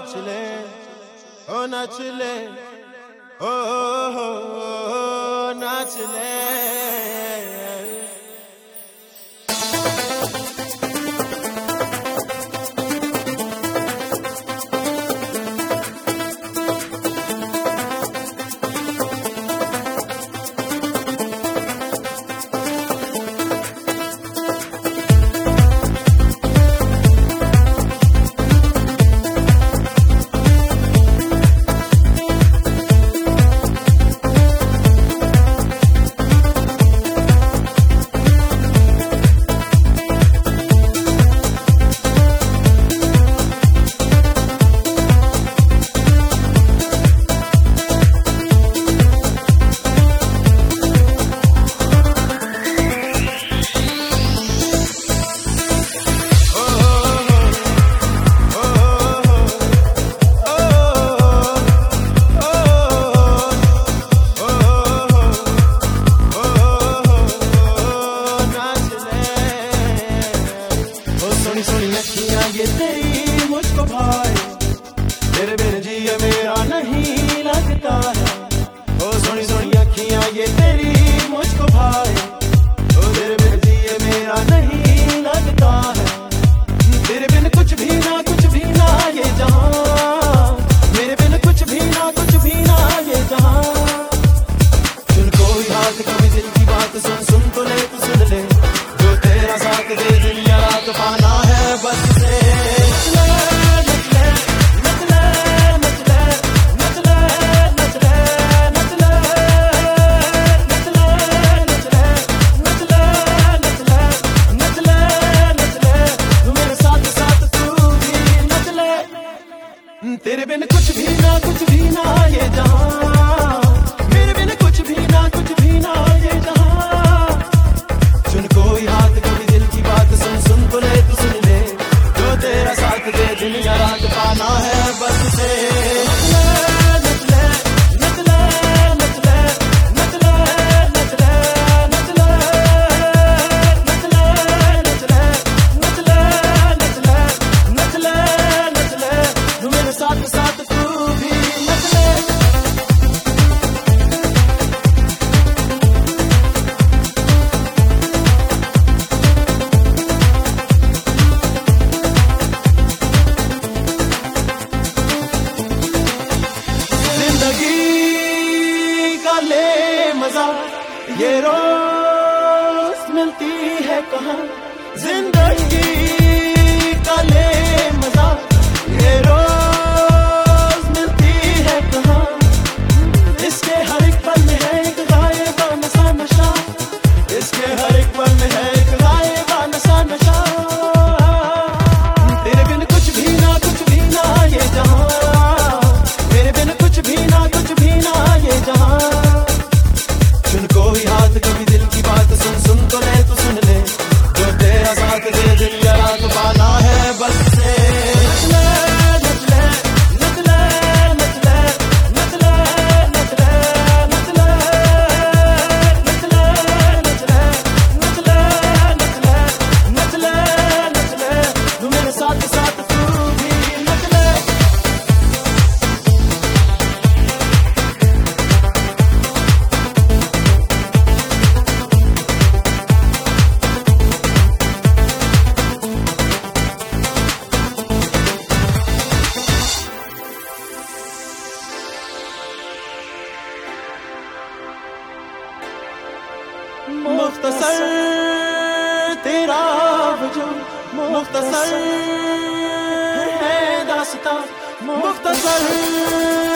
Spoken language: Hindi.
नाच ले, ओ नाच ले, ओ नाच ले। ये तेरी मुझको भाई, तेरे बिन जिए मेरा नहीं लगता है। ओ सोनी सोनी अखियां ये तेरी मुझको भाई, ओ तेरे बिन जिए मेरा नहीं लगता है। तेरे बिन कुछ भी ना ये जहां, मेरे बिन कुछ भी ना ये जहां। सुन कोई हाथ कभी दिल की बात सुन सुन तो ले तू सुन ले, जो तेरा साथ दे दुनिया रात पाना है बस से। तेरे बिन कुछ भी ना ये जहां, मेरे बिन कुछ भी ना ये जहां। सुन कोई हाथ कभी दिल की बात सुन सुन तो ले तू सुन ले, जो तेरा साथ दे दुनिया रात पाना है बस से। ये रोज मिलती है कहाँ जिंदगी का ले मजा, ये रोज मिलती है कहाँ। इसके हर एक पल में है एक गायबान सा नशा, इसके हर एक पल में है एक गायबान सा नशा। तेरे बिन कुछ भी ना ये जहां, मेरे बिन कुछ भी ना ये जहां। सुन कोई हाथ कभी दिल की बात सुन सुन तो ले तू सुन ले, जो तेरा साथ दे दिल या रात पाना है बस से। मेरे साथ साथ तू भी नच ले। मुख्तसर तेरा वजूद, मुख्तसर है दास्तां, मुख्तसर